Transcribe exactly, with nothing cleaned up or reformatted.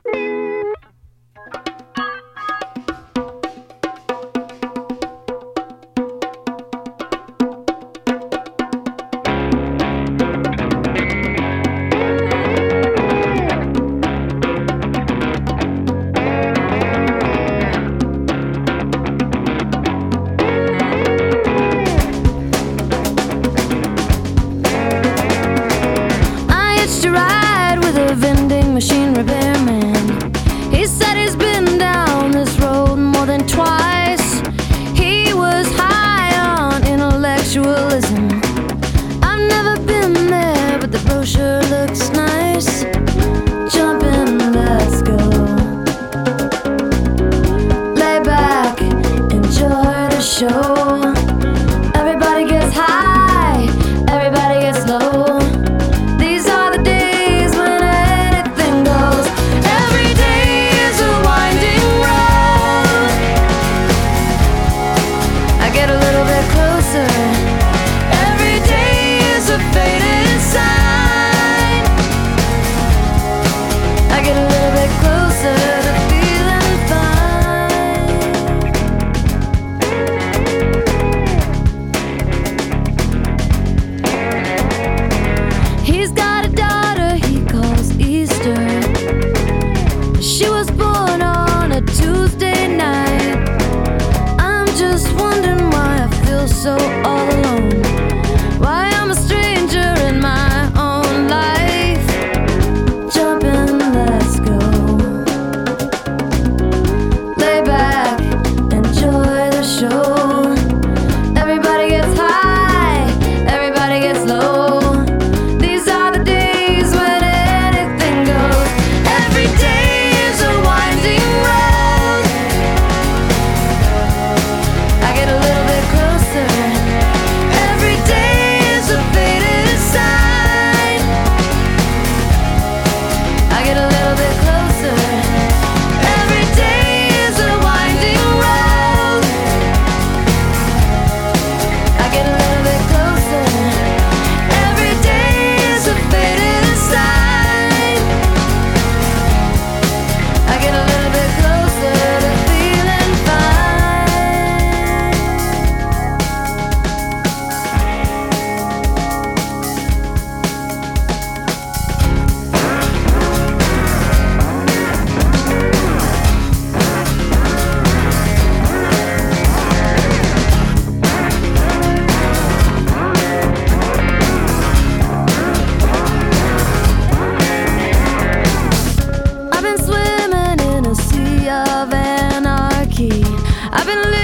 Vending machine repairman. He said he's been down this road more than twice. He was high on intellectualism. I've never been there, but the brochure looks nice. Jump in, let's go. Lay back, enjoy the show. Everybody gets high, everybody gets low. So all alone, why I'm a stranger in my own life. Jump in, let's go. Lay back, enjoy the show. Everybody gets high, everybody gets low. These are the days when anything goes. Every day is a winding road. I get a little bit closer. Every day is a faded sign. I get a little bit closer. Every day is a winding road. I get a little bit closer. Every day is a faded sign. I get a little bit closer to feeling fine. I've been swimming in a sea of anarchy. I've been